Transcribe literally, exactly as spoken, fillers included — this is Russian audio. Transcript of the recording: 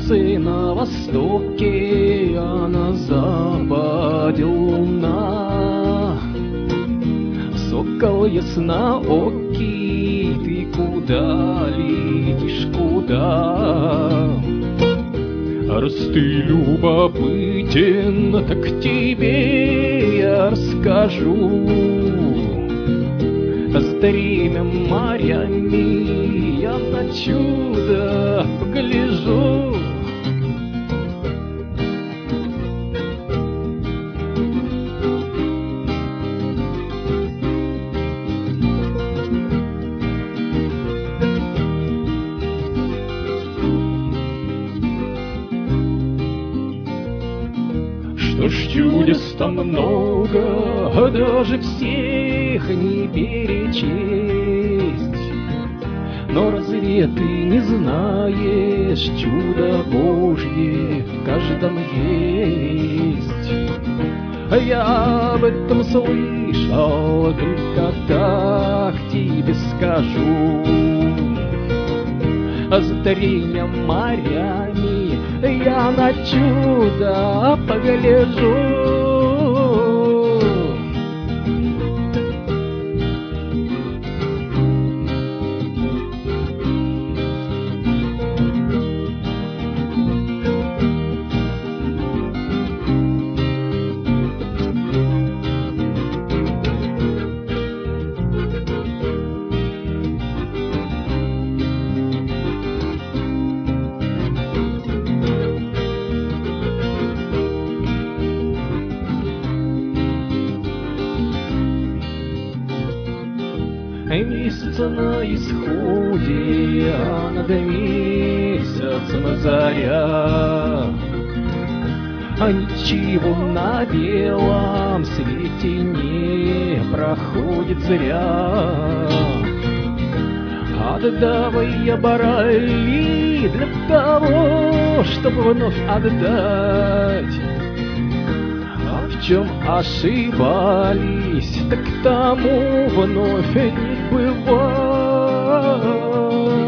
солнце на востоке, а на западе луна. Сокол ясноокий, ты куда летишь, куда? Раз ты любопытен, так тебе я расскажу. С тремя морями я на чудо погляжу. Что ж, чудес там много, даже всех не перечесть. Но разве ты не знаешь, чудо Божье в каждом есть? А я об этом слышал, только так тебе скажу. А за тремя морями я на чудо погляжу. Месяц на исходе, а над месяцем заря. А ничего на белом свете не проходит зря. Отдавай я барали для того, чтобы вновь отдать. А в чем ошибались, так тому вновь не бывать.